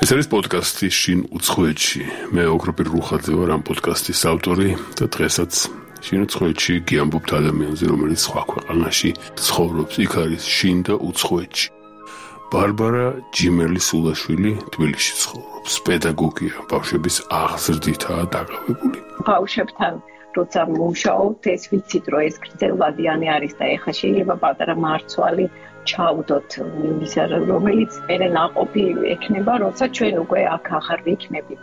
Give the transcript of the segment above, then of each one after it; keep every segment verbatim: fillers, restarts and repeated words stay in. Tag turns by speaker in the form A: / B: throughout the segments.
A: ეს არის პოდკასტი შინ უცხოეთში. მე ოქროპირ რუხაძე ვარ ამ პოდკასტის ავტორი და დღესაც შინ უცხოეთში გიამბობთ ადამიანზე, რომელიც სხვა ქვეყანაში ცხოვრობს. იქ არის შინ და უცხოეთში. ბარბარა ჯიმელი-სულაშვილი თბილისში ცხოვრობს. პედაგოგია, ბავშვების აღზრდითაა დაკავებული.
B: ბავშვებთან როცა მუშაობთ, ეს ვიცით, რომ ეს გრძელვადიანი არის და ეხლა შეიძლება პატარა მარცვალი ჩავდოთ იმის, რომელიც მერე ნაყოფი ექნება, როცა ჩვენ უკვე აქ აღარ ვიქნებით.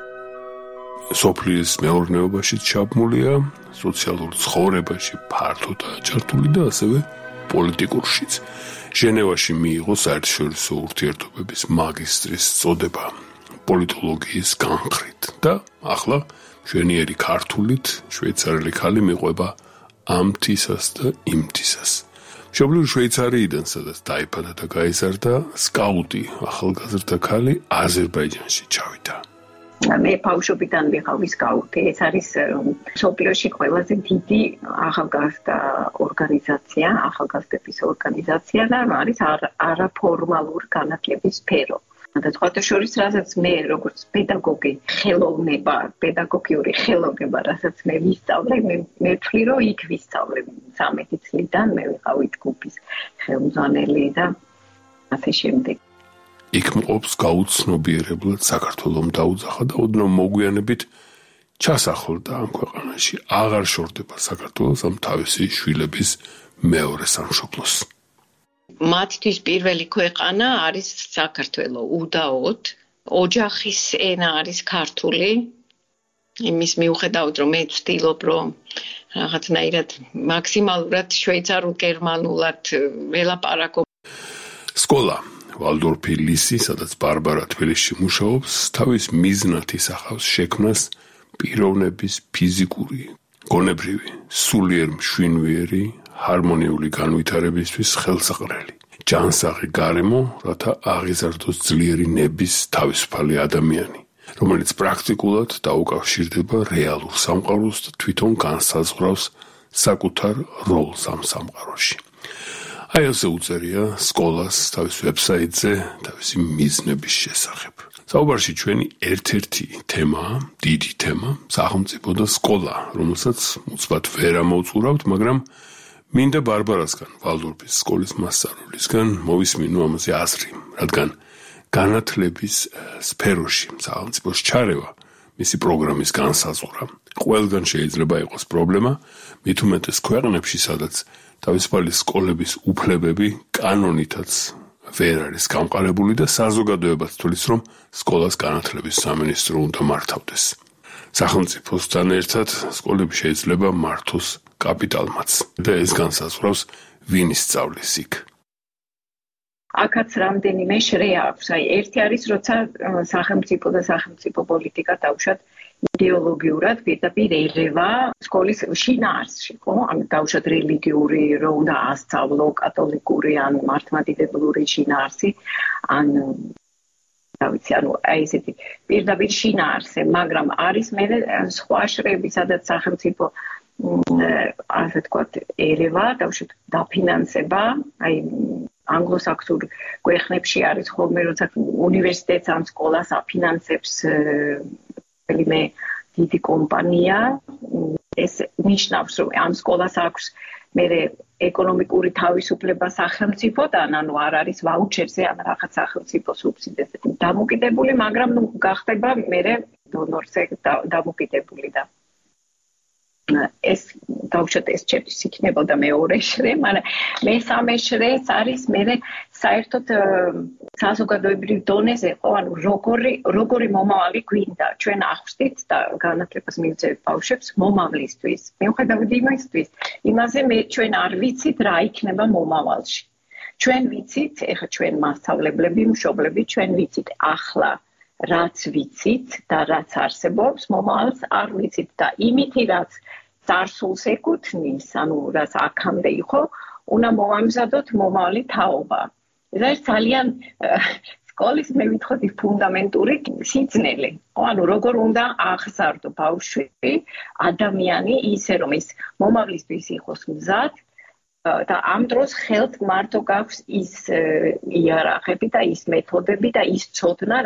A: სოფლის მეურნეობაშიც ჩაბმულია, სოციალურ ცხოვრებაში ფართოდაა ჩართული და ასევე პოლიტიკურშიც. ჟენევაში მიიღო საერთაშორისო ურთიერთობების მაგისტრის წოდება პოლიტოლოგიის განხრით და ახლა მშვენიერი ქართულით შვეიცარიელი ქალი მიყვება ამ თისას და იმ თისას. მშობლიური შვეიცარიიდან, სადაც დაიბადა და გაიზარდა, სკაუტი ახალგაზრდა ქალი აზერბაიჯანში ჩავიდა.
B: მე ბავშვობიდან ვიყავი სკაუტი. ეს არის მსოფლიოში ყველაზე დიდი ახალგაზრდა ორგანიზაცია, ახალგაზრდების ორგანიზაცია და არის არაფორმალურ განათლების სფერო. და სხვათა შორის, რასაც მე როგორც პედაგოგი ხელოვნება, პედაგოგიური ხელოვნება, რასაც მე ვისწავლე, მე მე ვთვლი, რომ იქ ვისწავლე სამეტი წლიდან მე ვიყავი ჯგუფის ხელმძღვანელი და ასე შემდეგ.
A: იქ მყოფს გაუცნობიერებლად საქართველომ დაუძახა და ოდნავ მოგვიანებით ჩასახლდა ამ ქვეყანაში. აღარ შორდება საქართველოს ამ თავისი შვილების მეორე სამშობლოს.
B: მათთვის პირველი ქვეყანა არის საქართველო, უდაოდ. ოჯახის ენა არის ქართული. იმის მიუხედავად, რომ მე ვცდილობ, რომ რაღაცნაირად მაქსიმალურად შვეიცარულ გერმანულად ველაპარაკო.
A: სკოლა ვალდორფი ლისი, სადაც ბარბარა თბილისში მუშაობს, თავის მიზნად ისახავს შექმნას პიროვნების ფიზიკური, გონებრივი, სულიერ მშვინვიერი, ჰარმონიული განვითარებისთვის ხელსაყრელი. ჯანსაღი გარემო, რათა აღიზარდოს ძლიერი ნების თავისუფალი ადამიანი, რომელიც პრაქტიკულად დაუკავშირდება რეალურ სამყაროს და თვითონ განსაზღვრავს საკუთარ როლს ამ სამყაროში. აი ასე უწერია სკოლას თავის ვებსაიტზე თავისი მიზნების შესახებ. საუბარში ჩვენი ერთ-ერთი თემაა, დიდი თემა, სახელმწიფო და სკოლა, რომელსაც უცბად ვერ ამოვწურავთ, მაგრამ მინდა ბარბარასგან, ვალდორფის სკოლის მასწავლებლისგან მოვისმინო ამაზე აზრი, რადგან განათლების სფეროში სახელმწიფოს ჩარევა, მისი პროგრამის განსაზღვრა, ყველგან შეიძლება იყოს პრობლემა, მით უმეტეს ქვეყნებში, სადაც თავისუფალი სკოლების უფლებები კანონითაც ვერ არის გამყარებული და საზოგადოებაც თვლის, რომ სკოლას განათლების სამინისტრო უნდა მართავდეს. სახელმწიფოსთან ერთად სკოლები შეიძლება მართოს კაპიტალმაც და ეს განსაზღვრავს ვინ ისწავლის იქ.
B: აქაც რამდენიმე შრე აქვს. აი, ერთი არის, როცა სახელმწიფო და სახელმწიფო პოლიტიკა დავუშვათ იდეოლოგიურად პირდაპირ ერევა სკოლის შინაარსში, ხო? ამ დავუშვათ რელიგიური, რომ უნდა ასწავლო კათოლიკური ან მართლმადიდებლური შინაარსი, ან რა ვიცი, ანუ აი ესეთი პირდაპირ შინაარსი, მაგრამ არის მე სხვა შრეები, სადაც სახელმწიფო ასე თქვათ ერევა, დავუშვათ დაფინანსება, აი ანგლოსაქსონურ ქვეყნებში არის ხოლმე, როცა უნივერსიტეტს ან სკოლას აფინანსებს მე დიდი კომპანია, ეს ნიშნავს, რომ ამ სკოლას აქვს მე ეკონომიკური თავისუფლება სახელმწიფოდან, ანუ არ არის ვაუჩერზე ან რაღაც სახელმწიფო სუბსიდიაზე დამოკიდებული, მაგრამ ნუ გახდება მე დონორზე დამოკიდებული და ეს დავუშვათ ეს ჩემთვის იქნებოდა მეორე შრე, მაგრამ მესამე შრეც არის მე საერთოდ საზოგადოებრივ დონეზე, ხო, ანუ როგორი როგორი მომავალი გვინდა. ჩვენ ახვსდით და განათლებას მივწერთ ბავშვებს მომავლისთვის. მიუხედავად იმისთვის, იმაზე მე ჩვენ არ ვიცით რა იქნება მომავალში. ჩვენ ვიცით, ეხლა ჩვენ მასწავლებლები, მშობლები, ჩვენ ვიცით ახლა რაც ვიცით და რაც არსებობს, მომავალს არ ვიცით და იმითი რაც წარსულს ეკუთვნის, ანუ რაც აქამდე იყო, უნდა მოვამზადოთ მომავალი თაობა. ეს არის ძალიან სკოლის მე ვიტყოდი ფუნდამენტური სიძნელე. ანუ როგორ უნდა აღზარდო ბავშვი ადამიანი ისე რომ ის მომავლისთვის იყოს მზად და ამ დროს ხელთ მარტო გაქვს ის იარაღები და ის მეთოდები და ის ცოდნა, რაც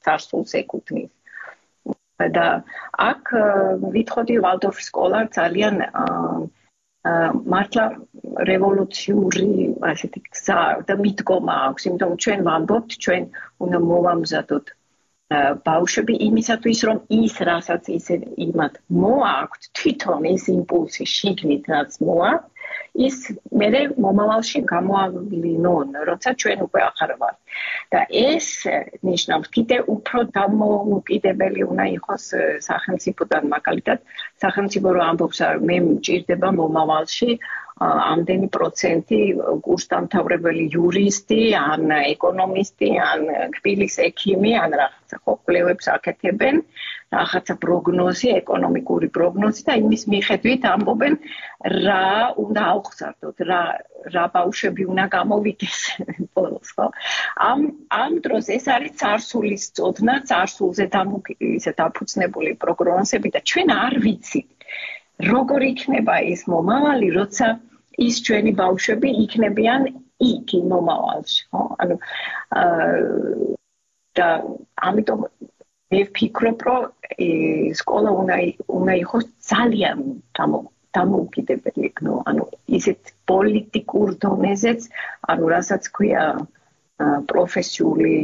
B: წარსულს ეკუთვნის. და აქ ვითხოვდი ვალდორფის სკოლა ძალიან მართლა რევოლუციური ასეთი გზა და მიდგომა აქვს, იმიტომ ჩვენ ვამბობთ, ჩვენ უნდა მოვამზადოთ ბავშვები იმისათვის, რომ ის რასაც ისე იმათ მოაქვთ, თვითონ ის იმპულსი შიგნით რაც მოაქვთ, ის მერე მომავალში გამოავლინონ, როცა ჩვენ უკვე ახარ ვართ. და ეს ნიშნავს კიდე უფრო დამოუკიდებელი უნდა იყოს სახელმწიფოდან, მაგალითად, სახელმწიფო რო ამბობს, მე მჭირდება მომავალში ამდენი პროცენტი კურსდამთავრებელი იურისტი, ან ეკონომისტი, ან კბილის ექიმი, ან რაღაცა ხო კვლევებს აკეთებენ, რაღაცა პროგნოზი, ეკონომიკური პროგნოზი და იმის მიხედვით ამბობენ რა უნდა ავხსარდოთ, რა რა ბავშვები უნდა გამოვიდეს ბოლოს, ხო? ამ ამ დროს ეს არის წარსულის წოდნა, წარსულზე ისე დაფუძნებული პროგნოზები და ჩვენ არ ვიცით როგორ იქნება ის მომავალი, როცა ის ჩვენი ბავშვები იქნებიან იქ მომავალში, ხო? ანუ და ამიტომ მე ვფიქრობ, რომ სკოლა უნდა უნდა იყოს ძალიან დამოუკიდებელი, ანუ ისეთ პოლიტიკურ დონეზეც, ანუ რასაც ქვია პროფესიული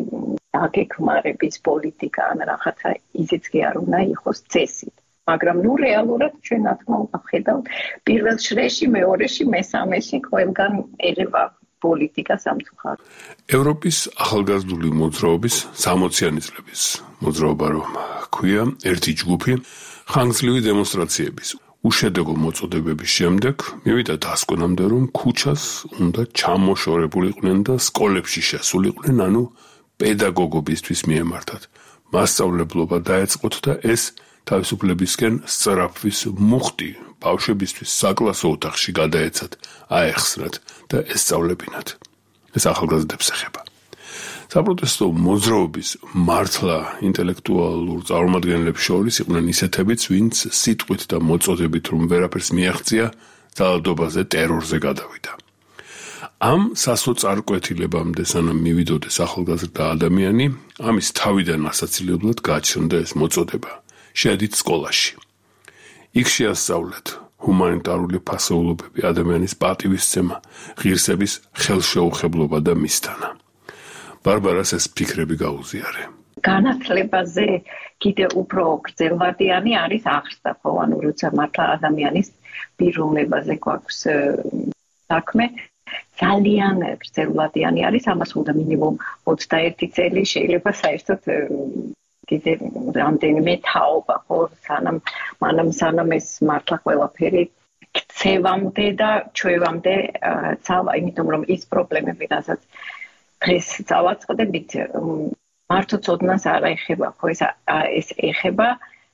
B: დაგეგმარების პოლიტიკა, ან რაღაცა ისიც კი არ უნდა იყოს წესით. მაგრამ ნუ რეალურად ჩვენ რა თქმა უნდა ხედავთ პირველ შრეში, მეორეში, მესამეში ყველგან ერევა პოლიტიკა სამწუხაროდ.
A: ევროპის ახალგაზრდული მოძრაობის სამოციანი წლების მოძრაობა რომ ქვია ერთი ჯგუფი ხანგრძლივი დემონსტრაციების უშედეგო მოწოდებების შემდეგ მივიდა დასკვნამდე რომ ქუჩას უნდა ჩამოშორებულიყვნენ და სკოლებში შესულიყვნენ, ანუ პედაგოგობისთვის მიემართათ. მასწავლებლობა დაეწყოთ და ეს თავისუფლებისკენ სწრაფვის მუხტი ბავშვებისთვის საკლასო ოთახში გადაეცათ, აეხსნათ და ესწავლებინათ. ეს ახალგაზრდებს ეხება. საპროტესტო მოძრაობის მართლა ინტელექტუალურ წარმომადგენლებს შორის იყვნენ ისეთებიც, ვინც სიტყვით და მოწოდებით რომ ვერაფერს მიაღწია, ძალადობაზე, ტერორზე გადავიდა. ამ სასოწარკვეთილებამდე სანამ მივიდოდეს ახალგაზრდა ადამიანი, ამის თავიდან ასაცილებლად გაჩნდა ეს მოწოდება. შეედით სკოლაში. იქ შეასწავლეთ ჰუმანიტარული ფასეულობები, ადამიანის პატივისცემა, ღირსების ხელშეუხებლობა და მისთანა. ბარბარას ეს ფიქრები გაუზიარე.
B: განათლებაზე კიდე უფრო გრძელვადიანი არის აღზრდა, ხო, ანუ როცა მართლა ადამიანის პიროვნებაზე გვაქვს საქმე, ძალიან გრძელვადიანი არის, ამას უნდა მინიმუმ ოცდაერთი წელი შეიძლება საერთოდ კიდე რამდენიმე თაობა, ხო, სანამ მანამ სანამ ეს მართლა ყველაფერი ქცევამდე და ჩვევამდე წავა, იმიტომ რომ ის პრობლემები, რასაც დღეს წავაწყდებით, მართო წოდნას არ ეხება, ხო, ეს ეს ეხება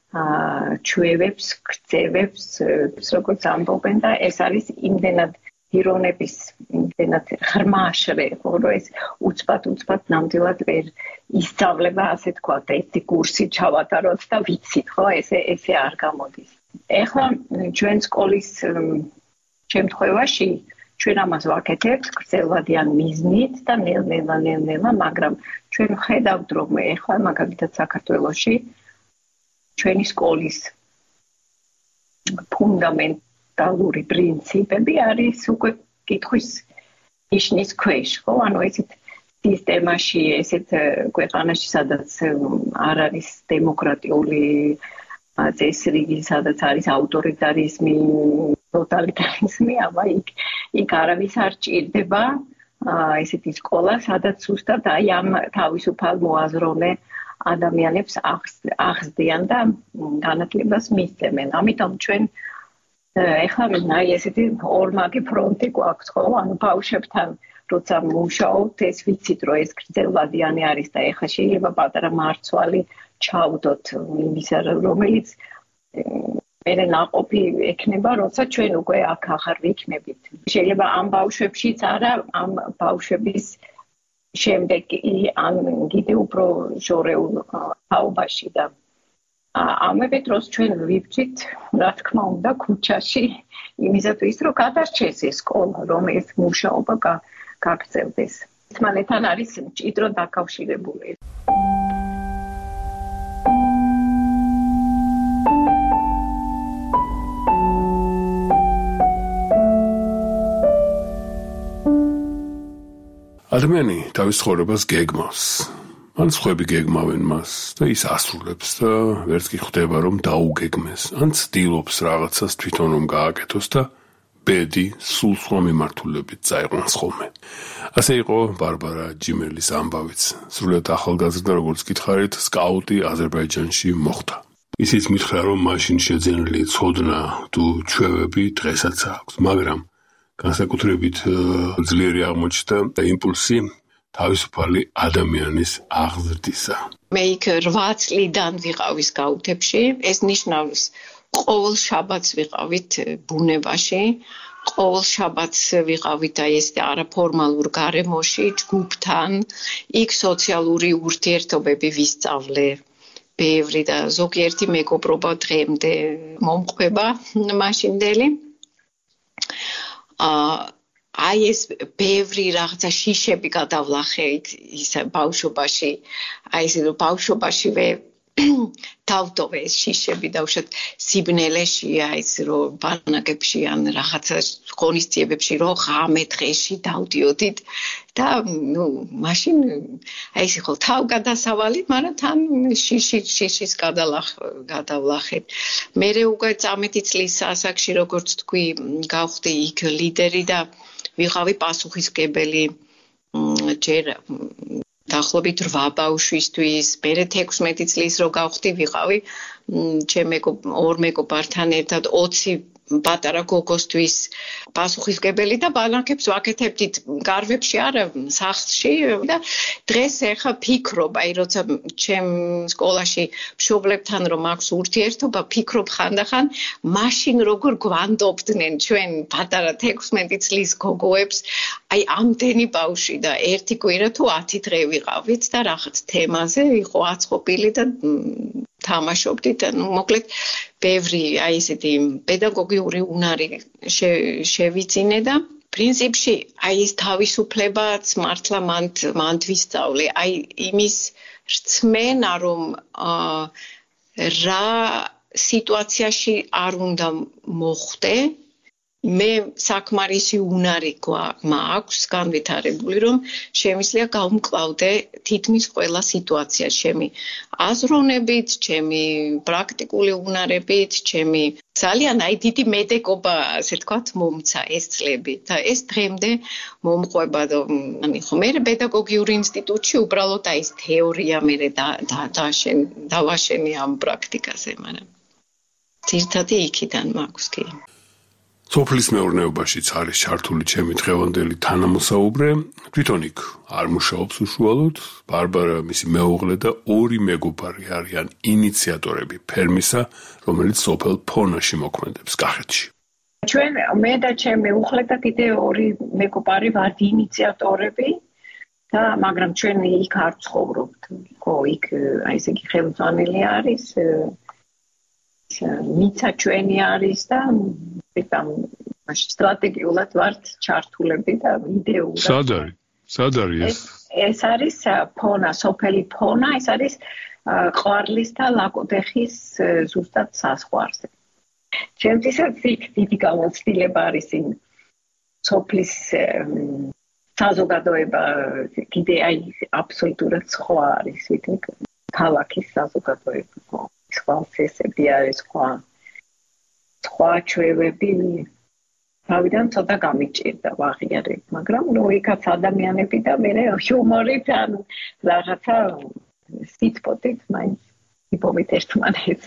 B: ჩვევებს, ქცევებს, როგორც ამბობენ და ეს არის იმდენად ირონების, იმდენად ღრმაშრე, ხო, რომ ეს უცბად უცბად ნამდვილად ვერ ისწავლება, ასე თქვა, და ერთი კურსი ჩავატაროთ და ვიცით, ხო, ესე ესე არ გამოდის. ეხლა ჩვენ სკოლის შემთხვევაში ჩვენ ამას ვაკეთებთ გრძელვადიან მიზნით და ნელ-ნელა, ნელ-ნელა, მაგრამ ჩვენ ხედავთ, რომ ეხლა მაგალითად საქართველოში ჩვენი სკოლის ფუნდამენტალური პრინციპები არის უკვე კითხვის ნიშნის ქვეშ, ხო? ანუ ესეთ სისტემაში, ესეთ ქვეყანაში, სადაც არ არის დემოკრატიული წესრიგი, სადაც არის ავტორიტარიზმი, ტოტალიტარიზმი, აბა იქ იქ არავის არ ჭირდება ესეთი სკოლა, სადაც ზუსტად აი ამ თავისუფალ მოაზროვნე ადამიანებს ახსდიან და განათლებას მისცემენ. ამიტომ ჩვენ ეხლა აი ესეთი ორმაგი ფრონტი გვაქვს, ხო? ანუ ბავშვებთან როცა მუშაობთ, ეს ვიცით, რომ ეს გრძელვადიანი არის და ეხლა შეიძლება პატარა მარცვალი ჩავდოთ იმისა, რომელიც მერე ნაყოფი ექნება, როცა ჩვენ უკვე აქ ახარ ვიქნებით. შეიძლება ამ ბავშვებშიც არა, ამ ბავშვების შემდეგ ან კიდე უფრო შორეულ თაობაში და ამავე დროს ჩვენ ვიბჭით, რა თქმა უნდა, ქუჩაში იმისათვის, რომ გადარჩეს ეს სკოლა, რომ ეს მუშაობა გაგრძელდეს. ერთმანეთთან არის მჭიდრო დაკავშირებული.
A: ადამიანი თავის ცხოვრებას გეგმავს. ან სხვები გეგმავენ მას და ის ასრულებს და ვერც კი ხვდება რომ დაუგეგმეს. ან ცდილობს რაღაცას თვითონ რომ გააკეთოს და ბედი სულ სხვა მიმართულებით წაიყვანს ხოლმე. ასე იყო ბარბარა ჯიმელის ამბავიც. სრულიად ახალგაზრდა, როგორც გითხარით, სკაუტი აზერბაიჯანში მოხდა. ისიც მითხრა რომ მაშინ შეძენილი ცოდნა თუ ჩვევები დღესაც აქვს, მაგრამ განსაკუთრებით ძლიერი აღმოჩნდა იმპულსი თავისუფალი ადამიანის აღზრდისა.
C: მე იქ რვა წლიდან ვიყავი სკაუტებში, ეს ნიშნავს ყოველ შაბათს ვიყავით ბუნებაში, ყოველ შაბათს ვიყავით აი ეს არაფორმალურ გარემოში ჯგუფთან, იქ სოციალური ურთიერთობები ვისწავლე. ბევრი და ზოგიერთი მეგობრობა დღემდე მომყვება მაშინდელი. აა აი ეს ბევრი რაღაცა შიშები გადავლახე ის ბავშვობაში, აი ეს ბავშვობაშივე დავტოვე ეს შიშები და უშოთ სიბნელეშია ის რომ ბანაკებში ან რაღაცა ღონისძიებებში რომ ღამე დღეში დავდიოდით და ნუ მაშინ აი ეს ხო თავგადასავალი, მაგრამ თან შიში შიშის გადავლახეთ. მერე უკვე წამეტი წლის ასაკში როგორც თქვი გავხდი იქ ლიდერი და ვიყავი პასუხისმგებელი ჯერ დაახლოებით რვა ბავშვისთვის, მერე თექვსმეტი წლის რო გავხდი ვიყავი ჩემ ორ მეგობართან ერთად ოცი პატარა გოგოსთვის პასუხისმგებელი და ბანაკებს ვაკეთებდით გარვებში არა სახლში და დღეს ეხა ფიქრობ აი როცა ჩემ სკოლაში მშობლებთან რომ აქვს ურთიერთობა ფიქრობ ხანდახან მაშინ როგორ გვანდობდნენ ჩვენ პატარა თექვსმეტი წლის გოგოებს აი ამდენი ბავშვი და ერთი კვირა თუ ათი დღე ვიყავით და რაღაც თემაზე იყო აწყობილი და თამაშობდით ანუ მოკლედ ბევრი აი ესეთი პედაგოგიური უნარი შევიძინე და პრინციპში აი ეს თავისუფლებაც მართლა მანდ მანდ ვისწავლე აი იმის რწმენა რომ რა სიტუაციაში არ უნდა მოხვდე მე საკმარისი უნარი მაქვს განვითარებული რომ შემიძლია გავმკლავდე თითქმის ყველა სიტუაცია ჩემი აზროვნებით, ჩემი პრაქტიკული უნარებით, ჩემი ძალიან აი დიდი მედეგობა, ასე თქვათ, მომცა ეს წლები და ეს დღემდე მომყვება და ანუ ხო მე პედაგოგიური ინსტიტუტში უბრალოდ აი ეს თეორია მე და დავაშენი ამ პრაქტიკაზე, მაგრამ ძირითადად იქიდან მაქვს კი
A: სოფლის მეურნეობაშიც არის ჩართული ჩემი დღევანდელი თანამოსაუბრე. თვითონ იქ არ მუშაობს უშუალოდ. ბარბარა მისი მეუღლე და ორი მეგობარი არიან ინიციატორები ფერმისა, რომელიც სოფელ ფონაში მოქმედებს კახეთში.
B: ჩვენ მე და ჩემი მეუღლე და კიდე ორი მეგობარი ვართ ინიციატორები და მაგრამ ჩვენ იქ არ ცხოვრობთ. ხო, იქ აი ესე იგი ხელმძღვანელი არის, მიცა ჩვენი არის და там სტრატეგიულად ვართ ჩართულები და იდეურად.
A: სად არის? სად არის ეს?
B: ეს არის ფონა, სოფელი ფონა, ეს არის ყვარლის და ლაკოდეხის ზუსტად საზღვარზე. ჩემთვისაც იქ დიდი გამოცდილება არის იმ სოფლის საზოგადოება კიდე აი აბსოლუტურად სხვა არის, ვიდრე ქალაქის საზოგადოება. სხვა წესები არის სხვა სხვა ჩვევები თავიდან ცოტა გამიჭირდა ვაღიარებ, მაგრამ ნუ იქაც ადამიანები და მე ჰიუმორით ან რაღაცა სიტყვით მაინც იპოვეთ ერთმანეთს.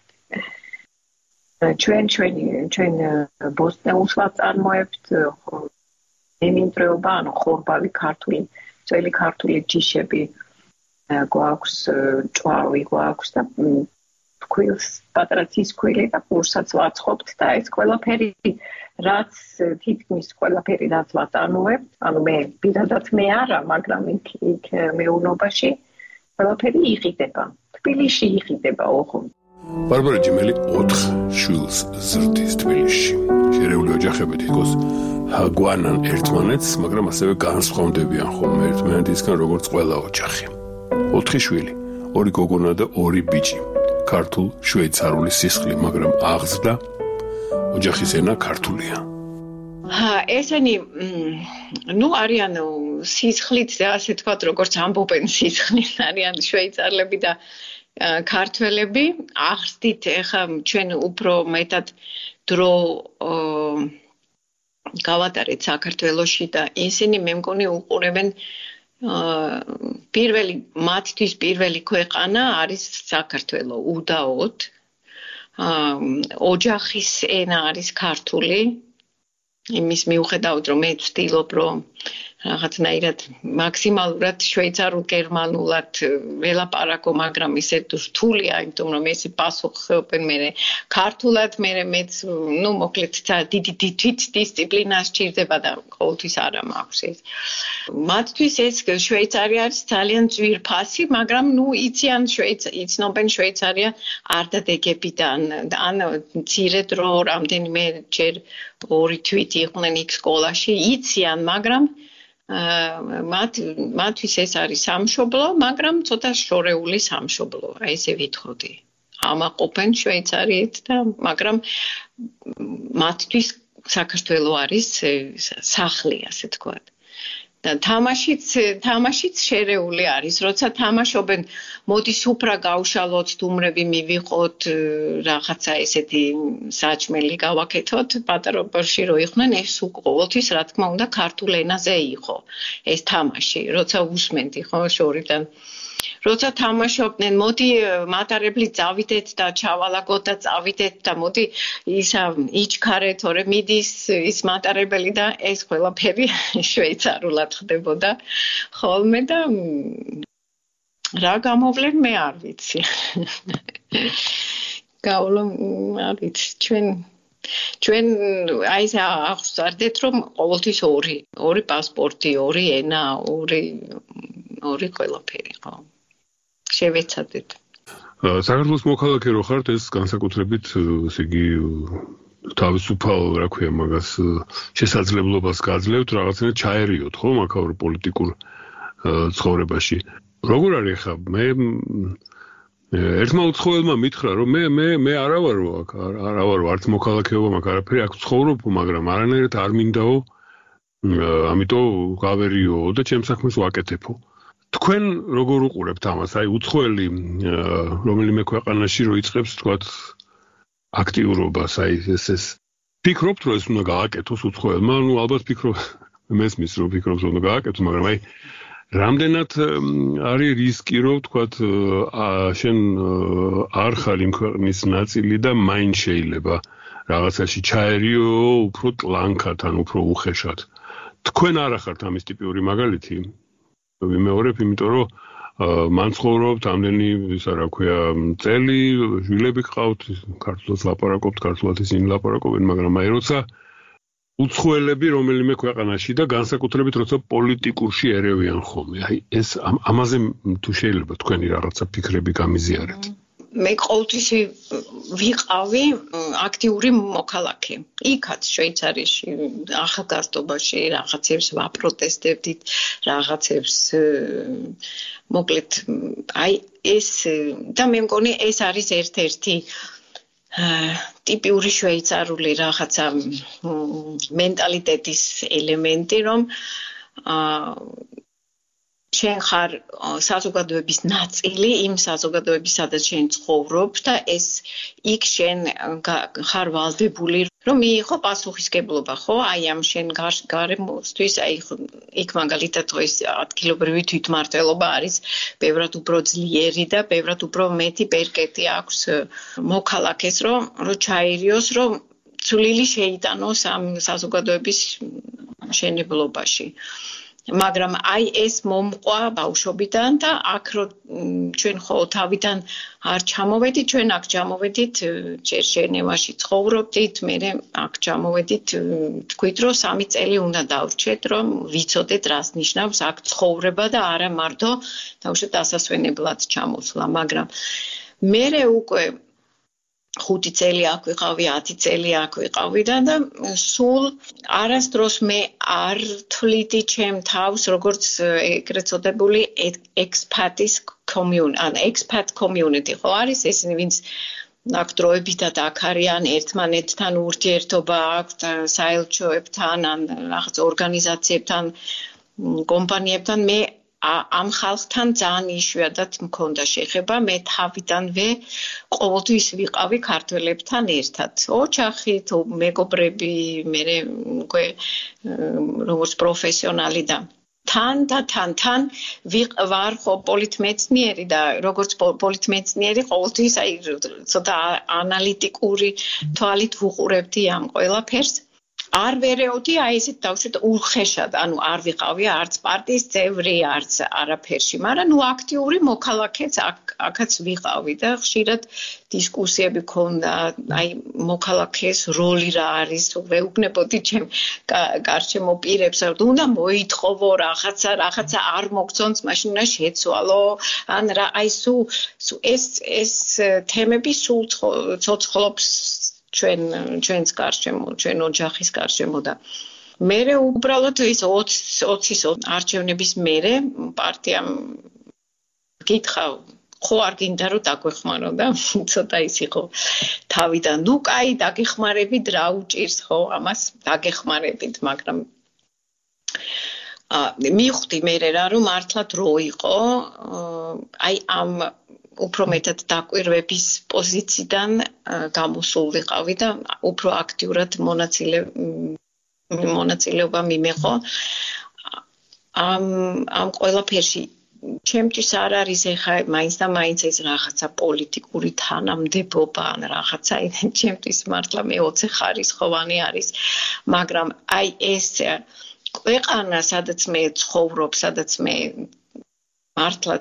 B: ჩვენ ჩვენი ჩვენ ბოსტნეულს ვაწარმოებთ ემინტრეობა, ანუ ხორბალი ქართული, ძველი ქართული ჯიშები გვაქვს, ჭვავი გვაქვს და ქვილს, პატრაცის ქვილი და პურსაც ვაწყობთ და ეს ყველაფერი რაც თითქმის ყველაფერი რაც ვაწარმოებთ, ანუ მე პირადად მე არა, მაგრამ იქ იქ მეურნეობაში ყველაფერი იყიდება. თბილისში იყიდება ოღონდ.
A: ბარბარა ჯიმელი ოთხ შვილს ზრდის თბილისში. შერეული ოჯახებით იყოს გვანან ერთმანეთს, მაგრამ ასევე განსხვავდებიან ხოლმე ერთმანეთისგან როგორც ყველა ოჯახი. ოთხი შვილი, ორი გოგონა და ორი ბიჭი. ქართულ შვეიცარული სისხლი, მაგრამ აღზრდა ოჯახის ენა ქართულია.
C: ესენი ნუ არიან სისხლით ასე თქვათ როგორც ამბობენ სისხლით არიან შვეიცარიელები და ქართველები ახსდით ეხა ჩვენ უფრო მეტად დრო გავატარეთ საქართველოში და ისინი მე მგონი უყურებენ პირველი მათთვის პირველი ქვეყანა არის საქართველო უდაოდ ოჯახის ენა არის ქართული იმის მიუხედავად რომ მე ვცდილობ რომ რაღაცნაირად მაქსიმალურად შვეიცარულ გერმანულად ველაპარაკო მაგრამ ისე რთულია იმიტომ რომ ეს პასუხობენ მე ქართულად მე მეც ნუ მოკლედ დიდი თვით დისციპლინა სჭირდება და ყოველთვის არა მაქვს ეს მათთვის ეს შვეიცარია არის ძალიან ძვირფასი მაგრამ ნუ იციან იცნობენ შვეიცარია არ დადეგებიდან ან მცირე დრო რამდენიმე ჯერ ორი თვით იყვნენ იქ სკოლაში იციან მაგრამ მათ მათთვის ეს არის სამშობლო, მაგრამ ცოტა შორეული სამშობლო, აი ესე ვითხოვდი. ამაყობენ შვეიცარიით და მაგრამ მათთვის საქართველო არის სახლი, ასე თქვათ. და თამაშიც თამაშიც შერეული არის, როცა თამაშობენ, მოდის უფრა გავშალოთ, სტუმრები მივიღოთ, რაღაცა ესეთი საჭმელი გავაკეთოთ, პატარობაში რო იყვნენ, ეს ყოველთვის რა თქმა უნდა ქართულ ენაზე იყო ეს თამაში, როცა უსმენდი ხო შორიდან. როცა თამაშობდნენ, მოდი მატარებლი წავიდეთ და ჩავალაგოთ და წავიდეთ და მოდი ისა იჩქარეთ, თორე მიდის ის მატარებელი და ეს ყველაფერი შვეიცარულად ხდებოდა ხოლმე და რა გამოვლენ მე არ ვიცი. გავლო არ ვიცი, ჩვენ ჩვენ აი ეს აღსვარდეთ რომ ყოველთვის ორი ორი პასპორტი, ორი ენა, ორი ორი ყველაფერი ხო. შევეცადეთ.
A: საქართველოს მოქალაქე რო ხართ ეს განსაკუთრებით ესე იგი თავისუფალ რა ქვია მაგას შესაძლებლობას გაძლევთ რაღაცნაირად ჩაერიოთ ხო მაქაურ პოლიტიკურ ცხოვრებაში. როგორ არის ხა მე ერთმა უცხოელმა მითხრა რომ მე მე მე არა ვარო აქ არა ვარო არც მოქალაქეობა მაქვს არაფერი აქ ცხოვრობ მაგრამ არანაირად არ მინდაო ამიტომ გავერიო და ჩემს საქმეს ვაკეთებო. თქვენ როგორ უყურებთ ამას? აი უცხოელი რომელიმე ქვეყანაში რო იწყებს თქვათ აქტიურობას, აი ეს ეს ფიქრობთ რომ ეს უნდა გააკეთოს უცხოელმა, ну ალბათ ფიქრობ მესმის რომ ფიქრობს რომ უნდა გააკეთოს, მაგრამ აი რამდენად არის რისკი რომ თქვათ შენ არ ხარ იმ ქვეყნის ნაწილი და მაინც შეიძლება რაღაცაში ჩაერიო უფრო ტლანქად ან უფრო უხეშად. თქვენ არ ახართ ამის ტიპიური მაგალითი? ვიმეორებ, იმიტომ რომ მან ცხოვრობთ ამდენი ისა რა ქვია წელი, შვილები გყავთ, ქართულად ლაპარაკობთ, ქართულად ისინი ლაპარაკობენ, მაგრამ აი როცა უცხოელები რომელიმე ქვეყანაში და განსაკუთრებით როცა პოლიტიკურში ერევიან ხოლმე, აი ეს ამაზე თუ შეიძლება თქვენი რაღაცა ფიქრები გამიზიარეთ.
C: მე ყოველთვის ვიყავი აქტიური მოქალაქე. იქაც შვეიცარიაში ახალგაზრდობაში რაღაცებს ვაპროტესტებდით, რაღაცებს მოკლედ აი ეს და მე მგონი ეს არის ერთ-ერთი ტიპიური შვეიცარიული რაღაცა მენტალიტეტის ელემენტი, რომ შენ ხარ საზოგადოების ნაწილი, იმ საზოგადოების, სადაც შენ ცხოვრობ და ეს იქ შენ ხარ ვალდებული, რომ მიიღო პასუხისგებლობა, ხო? აი ამ შენ გარემოსთვის, აი იქ მაგალითად ეს ადგილობრივი თვითმმართველობა არის ბევრად უფრო ძლიერი და ბევრად უფრო მეტი პერკეტი აქვს მოქალაქეს, რომ რო ჩაერიოს, რომ წვლილი შეიტანოს ამ საზოგადოების მშენებლობაში. მაგრამ აი ეს მომყვა ბავშვობიდან და აქ რო ჩვენ ხო თავიდან არ ჩამოვედით, ჩვენ აქ ჩამოვედით, ჯერ ჟენევაში ცხოვრობდით, მერე აქ ჩამოვედით, თქვით რომ სამი წელი უნდა დავრჩეთ, რომ ვიცოდეთ რას ნიშნავს აქ ცხოვრება და არა მარტო თავშეთ ასასვენებლად ჩამოსვლა, მაგრამ მერე უკვე ხუთი წელი აქ ვიყავი, ათი წელი აქ ვიყავი და სულ არასდროს მე არ თვლიდი ჩემ თავს როგორც ეგრეთ წოდებული ექსპატის კომიუნიტი, ან ექსპატ კომიუნიტი ხო არის ესენი ვინც აქ დროებითად აქ არიან ერთმანეთთან ურთიერთობა აქვთ საელჩოებთან ან რაღაც ორგანიზაციებთან კომპანიებთან მე ამ ხალხთან ძალიან იშვიათად მქონდა შეხება მე თავიდანვე ყოველთვის ვიყავი ქართველებთან ერთად ოჯახით მეგობრები მე უკვე როგორც პროფესიონალი და თან და თან თან ვარ ხო პოლიტმეცნიერი და როგორც პოლიტმეცნიერი ყოველთვის აი ცოტა ანალიტიკური თვალით ვუყურებდი ამ ყველაფერს არ ვერეოდი აი ესეთ დავშვით უხეშად ანუ არ ვიყავი არც პარტიის წევრი არც არაფერში მაგრამ ნუ აქტიური მოქალაქეც აქაც ვიყავი და ხშირად დისკუსიები ქონდა აი მოქალაქეს როლი რა არის ვეუბნებოდი ჩემ გარშემო პირებს რომ უნდა მოითხოვო რაღაცა რაღაცა არ მოგწონს მაშინ უნდა შეცვალო ან რა აი სულ ეს ეს თემები სულ ცოცხლობს ჩვენ ჩვენს გარშემო ჩვენ ოჯახის გარშემო და მე უბრალოდ ის ოცის არჩევნების მერე პარტიამ გითხრა ხო არ გინდა რომ დაგვეხმარო და ცოტა ის იყო თავიდან ნუ კაი დაგეხმარებით რა უჭირს ხო ამას დაგეხმარებით მაგრამ მივხვდი მე რა რომ მართლა დრო იყო აი ამ უფრო მეტად დაკვირვების პოზიციიდან გამოსულიყავი და უფრო აქტიურად მონაწილე მონაწილეობა მიმეყო ამ ამ ყველაფერში ჩემთვის არ არის ეხა მაინც და მაინც ეს რაღაცა პოლიტიკური თანამდებობა ან რაღაცა ჩემთვის მართლა მე ოცი ხარისხოვანი არის მაგრამ აი ეს ქვეყანა სადაც მე ცხოვრობ სადაც მე მართლა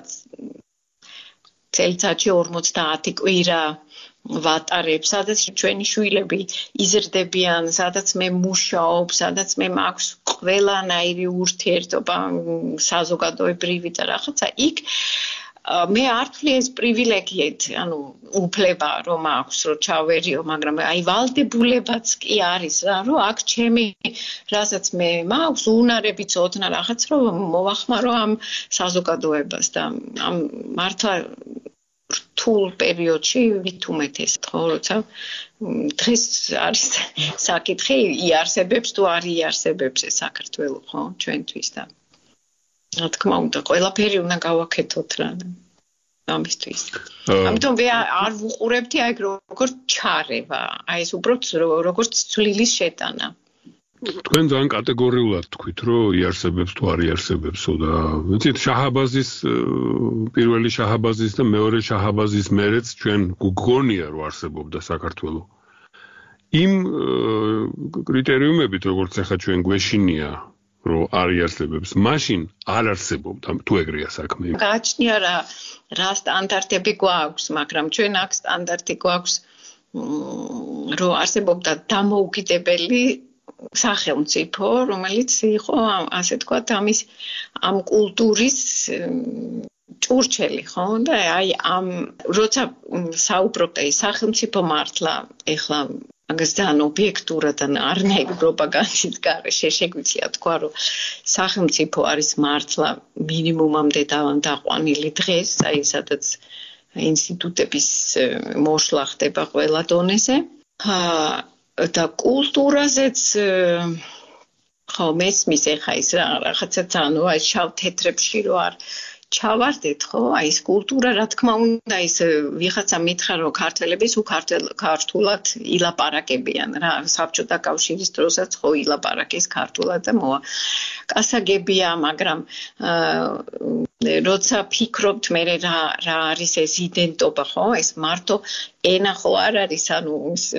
C: წელიწადში ორმოცდაათი კვირა ვატარებ, სადაც ჩვენი შვილები იზრდებიან, სადაც მე მუშაობ, სადაც მე მაქვს ყველანაირი ურთიერთობა საზოგადოებრივი და რაღაცა იქ მე არ ვთვლი ეს პრივილეგიით, ანუ უფლება რომ აქვს რომ ჩავერიო, მაგრამ აი ვალდებულებაც კი არის რა, რომ აქ ჩემი რასაც მე მაქვს უნარები ცოდნა რაღაც რომ მოვახმარო ამ საზოგადოებას და ამ მართლა რთულ პერიოდში ვით უმეტეს ხო როცა დღეს არის საკითხი იარსებებს თუ არ იარსებებს ეს საქართველო ხო ჩვენთვის და რა თქმა უნდა ყველაფერი უნდა გავაკეთოთ რა ამისთვის ამიტომ მე არ ვუყურებდი აი როგორც ჩარევა აი ეს უბრალოდ როგორც ცვლილის შეტანა
A: თქვენ ძალიან კატეგორიულად თქვით რომ იარსებებს თუ არ იარსებებსო და ვიცით შაჰაბაზის პირველი შაჰაბაზის და მეორე შაჰაბაზის მერეც ჩვენ გგონია რომ არსებობდა საქართველო იმ კრიტერიუმებით როგორც ახლა ჩვენ გვეშინია რომ არ იარსებებს მაშინ არ არსებობდა თუ ეგრეა საქმე
C: გააჩნია რა რა სტანდარტები გვაქვს მაგრამ ჩვენ აქ სტანდარტი გვაქვს რომ არსებობდა დამოუკიდებელი სახელმწიფო, რომელიც იყო ასე თქვა ამის ამ კულტურის ჭურჭელი, ხო? და აი ამ როცა საუბრობთ აი სახელმწიფო მართლა ეხლა მაგას ძალიან ობიექტურად ან არნაირი პროპაგანდის გარეშე შეგვიძლია თქვა, რომ სახელმწიფო არის მართლა მინიმუმამდე დაყვანილი დღეს, აი სადაც ინსტიტუტების მოშლა ხდება ყველა დონეზე. და კულტურაზეც ხო მესმის ეხა ის რაღაცა ძანო აი შავ თეთრებში რო არ ჩავარდეთ ხო აი ეს კულტურა რა თქმა უნდა ის ვიღაცა მითხრა რომ ქართველები სულ ქართულად ილაპარაკებიან რა საბჭოთა კავშირის დროსაც ხო ილაპარაკეს ქართულად და მოა კასაგებია მაგრამ როცა ფიქრობთ მე რა რა არის ეს იდენტობა ხო ეს მარტო ენა ხო არ არის ანუ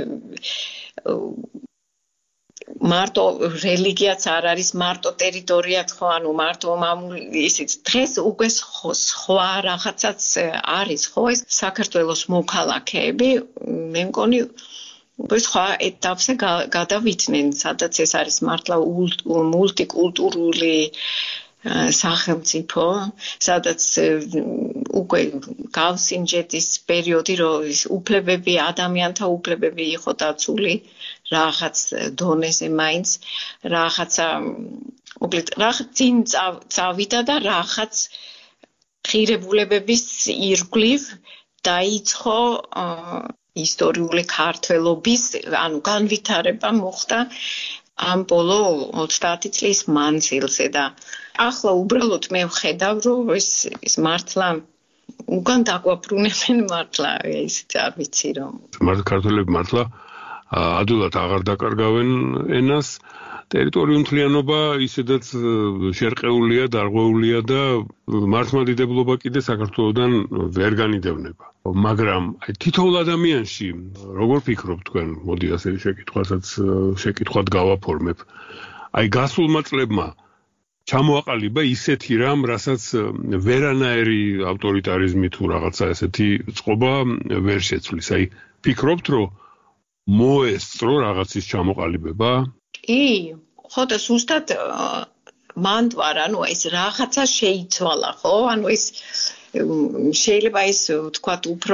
C: მარტო რელიგიაც არ არის მარტო ტერიტორიაც ხო ანუ მარტო მამული ისიც დღეს უკვე სხვა რაღაცაც არის ხო ეს საქართველოს მოქალაქეები მე მგონი უკვე სხვა ეტაპზე გადავიდნენ სადაც ეს არის მართლა მულტიკულტურული სახელმწიფო სადაც უკვე გავსინჯეთის პერიოდი რომ ის უფლებები ადამიანთა უფლებები იყო დაცული რაღაც დონეზე მაინც რაღაცა მოკლედ რაღაც წინ წავიდა და რაღაც ღირებულებების ირგვლივ დაიწყო ისტორიული ქართველობის, ანუ განვითარება მოხდა ამ ბოლო ოცდაათი წლის მანძილზე და ახლა უბრალოდ მე ვხედავ, რომ ეს ის მართლა უკან დაგვაბრუნებენ მართლა ის არ ვიცი რომ
A: მართლა ქართველები მართლა ადვილად აღარ დაკარგავენ ენას ტერიტორიული მთლიანობა ისედაც შერყეულია, დარღვეულია და მართლმადიდებლობა კიდე საქართველოსდან ვერ განიდევნება. მაგრამ აი თითოეულ ადამიანში როგორ ფიქრობთ თქვენ? მოდი ასე შეკითხვასაც შეკითხვად გავაფორმებ. აი გასულმა წლებმა ჩამოაყალიბა ისეთი რამ, რასაც ვერანაირი ავტორიტარიზმი თუ რაღაცა ესეთი წყობა ვერ შეცვლის. აი ფიქრობთ, რომ მოესწრო რაღაცის ჩამოყალიბება?
C: კი, ხო და ზუსტად მანდვარ, ანუ ეს რაღაცა შეიცვალა, ხო? ანუ ეს შეიძლება ის ვთქვათ უფრო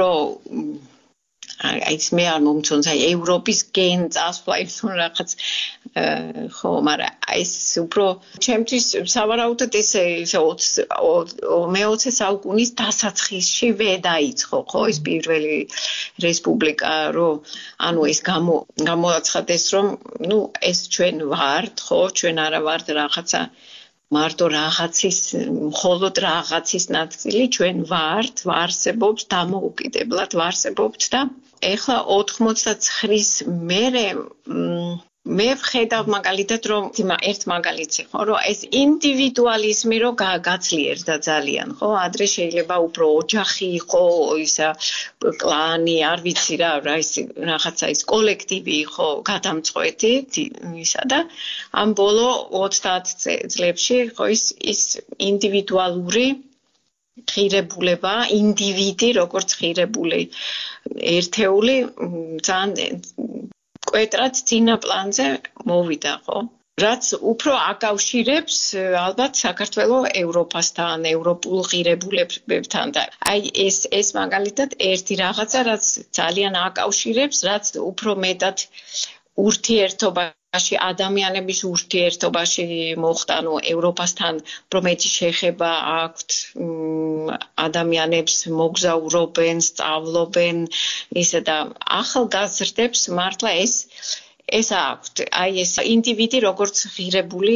C: აი ეს მე არ მომწონს აი ევროპის გენ წასვლა ის რაღაც ხო, მაგრამ ეს უფრო ჩემთვის სავარაუდოდ ეს მეოცე საუკუნის დასაწყისშივე დაიწყო, ხო, ეს პირველი რესპუბლიკა, რომ ანუ ეს გამო გამოაცხადეს, რომ ნუ ეს ჩვენ ვართ, ხო, ჩვენ არა ვართ რაღაცა მარტო რაღაცის, მხოლოდ რაღაცის ნაწილი ჩვენ ვართ, ვარსებობთ, დამოუკიდებლად ვარსებობთ და ეხლა ოთხმოცდაცხრის მერე მე ვხედავ მაგალითად რომ ერთ მაგალითი ხო რომ ეს ინდივიდუალიზმი რომ გაცლიერდა ძალიან ხო ადრე შეიძლება უფრო ოჯახი იყო ისა კლანი არ ვიცი რა რა ის რაღაცა ის კოლექტივი იყო გადამწყვეტი ისა და ამ ბოლო ოცდაათ წლებში ხო ის ის ინდივიდუალური ღირებულება, ინდივიდი როგორც ღირებული ერთეული ძალიან კვეტრად წინა პლანზე მოვიდა, ხო? რაც უფრო აკავშირებს ალბათ საქართველოს ევროპასთან, ევროპულ ღირებულებებთან და აი ეს ეს მაგალითად ერთი რაღაცა, რაც ძალიან აკავშირებს, რაც უფრო მეტად ურთიერთობაში ადამიანების ურთიერთობაში მოხდა, ანუ ევროპასთან უფრო მეტი შეხება აქვთ ადამიანებს მოგზაურობენ, სწავლობენ, ისე და ახალგაზრდებს მართლა ეს ეს აქვთ, აი ეს ინდივიდი როგორც ღირებული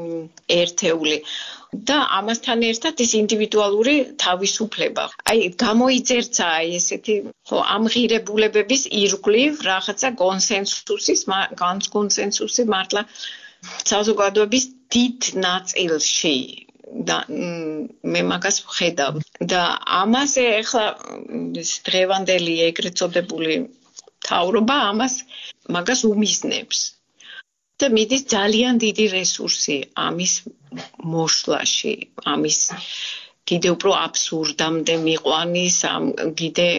C: ერთეული და ამასთან ერთად ეს ინდივიდუალური თავისუფლება. აი გამოიძერცა აი ესეთი ხო ამ ღირებულებების ირგვლივ რაღაცა კონსენსუსის კონსენსუსი მართლა საზოგადოების დიდ ნაწილში და მე მაგას ვხედავ და ამაზე ახლა დღევანდელი ეგრეთ წოდებული თავრობა ამას მაგას უმიზნებს და მიდის ძალიან დიდი რესურსი ამის მოშლაში, ამის კიდე უფრო აბსურდამდე მიყვანის, ამ კიდე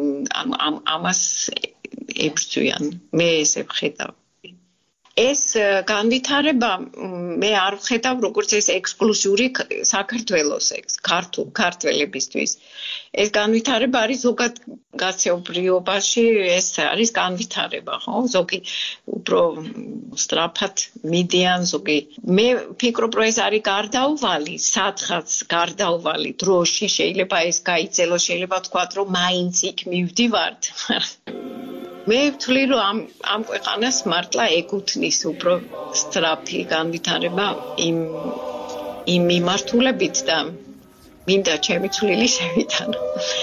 C: ამ ამას ებრძვიან. მე ესე ვხედავ. ეს განვითარება მე არ ვხედავ როგორც ეს ექსკლუზიური საქართველოს ეს ქართულ ქართველებისთვის. ეს განვითარება არის ზოგად გასეობრიობაში, ეს არის განვითარება, ხო? ზოგი უფრო სწრაფად მიდიან, ზოგი. მე ვფიქრობ, რომ ეს არის გარდაუვალი, სადღაც გარდაუვალი დროში შეიძლება ეს გაიწელოს, შეიძლება ვთქვათ, რომ მაინც იქ მივდივართ. მე ვთვლი, რომ ამ ამ ქვეყანას მართლა ეკუთვნის უფრო სწრაფი განვითარება იმ იმ მიმართულებით და მინდა ჩემი ცვლილი შევიტანო.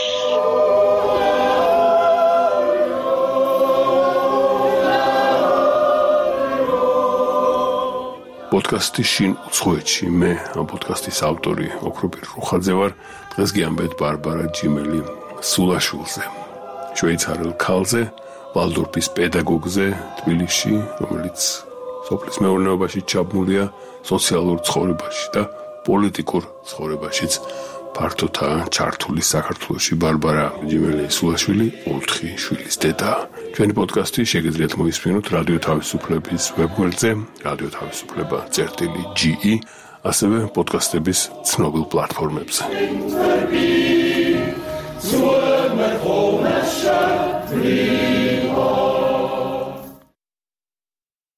A: პოდკასტი შინ უცხოეთში მე ამ პოდკასტის ავტორი ოქროპირ რუხაძე ვარ. დღეს გიამბეთ ბარბარა ჯიმელი სულაშვილზე, შვეიცარიელ ქალზე, ვალდორფის პედაგოგზე თბილისში, რომელიც სოფლის მეურნეობაში ჩაბმულია სოციალურ ცხოვრებაში და პოლიტიკურ ცხოვრებაშიც ფართოთა ჩართული საქართველოში. ბარბარა ჯიმელი სულაშვილი ოთხი შვილის დედა. ჩვენი პოდკასტი შეგიძლიათ მოისმინოთ რადიო თავისუფლების ვებგვერდზე, რადიო თავისუფლება წერტილი ჯი ი, ასევე პოდკასტების ცნობილ პლატფორმებზე. Swim at home and shut free.